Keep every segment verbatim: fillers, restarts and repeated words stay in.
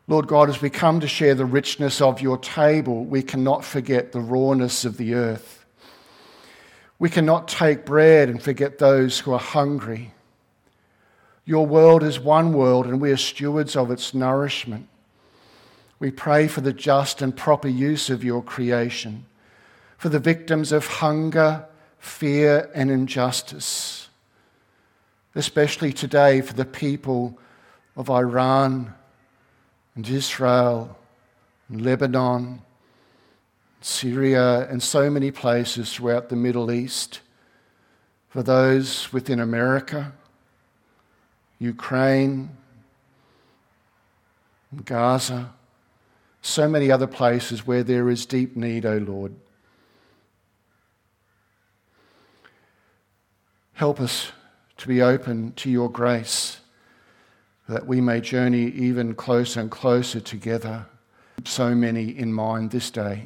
Lord God, as we come to share the richness of your table, we cannot forget the rawness of the earth. We cannot take bread and forget those who are hungry. Your world is one world, and we are stewards of its nourishment. We pray for the just and proper use of your creation, for the victims of hunger, fear, and injustice, especially today for the people of Iran and Israel and Lebanon, Syria, and so many places throughout the Middle East, for those within America, Ukraine, Gaza, so many other places where there is deep need, O Lord. Help us to be open to your grace, that we may journey even closer and closer together. So many in mind this day.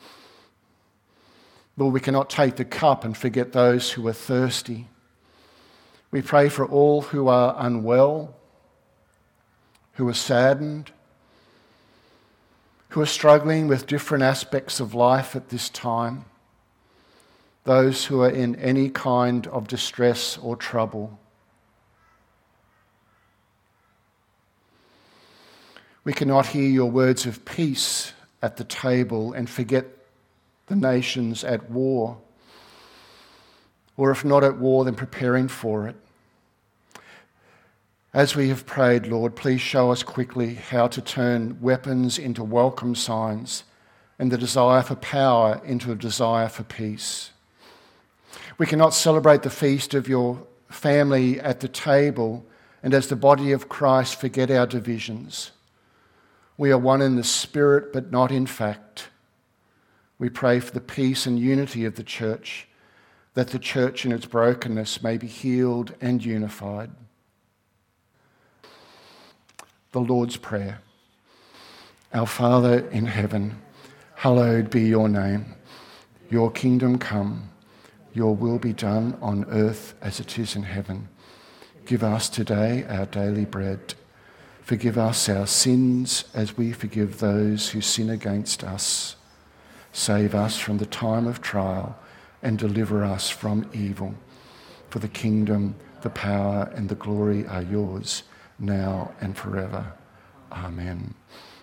Lord, we cannot take the cup and forget those who are thirsty. We pray for all who are unwell, who are saddened, who are struggling with different aspects of life at this time, those who are in any kind of distress or trouble. We cannot hear your words of peace at the table and forget the nations at war, or if not at war, then preparing for it. As we have prayed, Lord, please show us quickly how to turn weapons into welcome signs and the desire for power into a desire for peace. We cannot celebrate the feast of your family at the table and as the body of Christ forget our divisions. We are one in the spirit, but not in fact. We pray for the peace and unity of the church, that the church in its brokenness may be healed and unified. The Lord's Prayer. Our Father in heaven, hallowed be your name. Your kingdom come, your will be done on earth as it is in heaven. Give us today our daily bread. Forgive us our sins as we forgive those who sin against us. Save us from the time of trial and deliver us from evil. For the kingdom, the power, and the glory are yours, now and forever. Amen.